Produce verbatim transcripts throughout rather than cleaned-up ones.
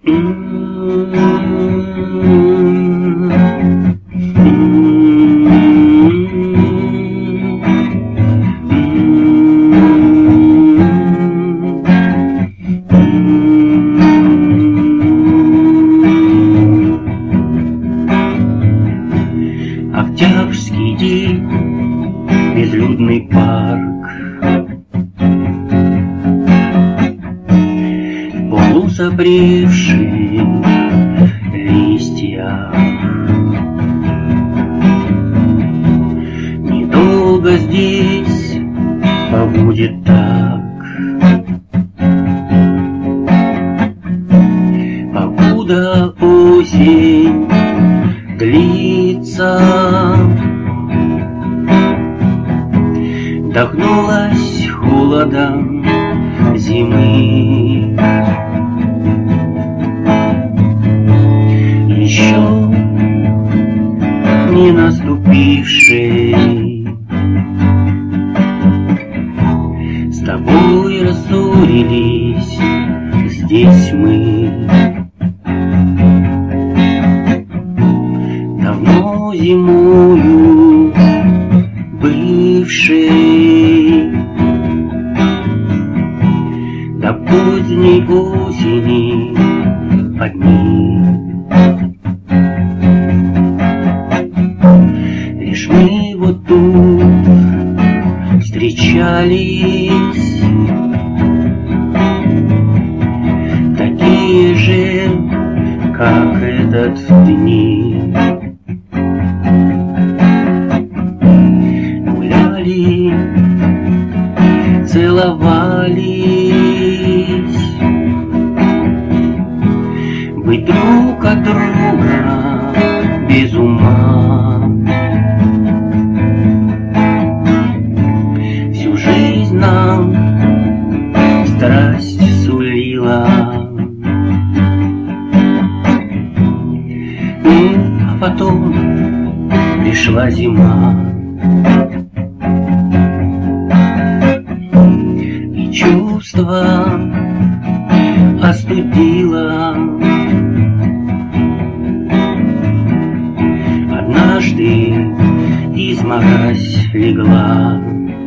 Октябрьский день, безлюдный парк, в полусопревших листьях. Недолго здесь побудет так, покуда осень длится. Вдохнулась холодом зимы, еще не наступившей. С тобой рассорились здесь мы, давно зимою бывшей, до поздней осени одни. Лишь мы вот тут встречались, такие же, как этот дни. Гуляли, целовались, быть друг от друга без ума. Всю жизнь нам страсть сулила, ну, а потом пришла зима, и чувство остудила. Однажды изморозь легла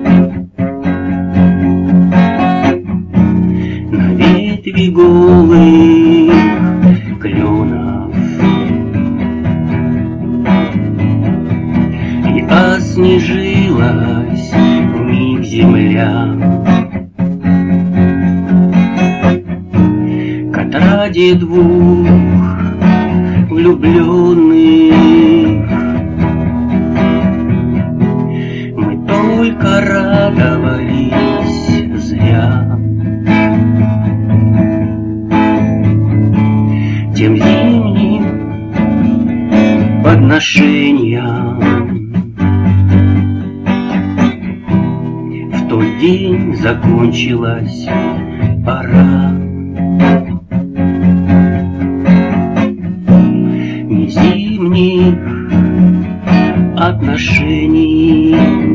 на ветви голых кленов, и оснежилась вмиг земля. К отраде двух влюбленных мы только радовались зря. Тем зимним подношениям в тот день закончилась пора. Не зимних отношений,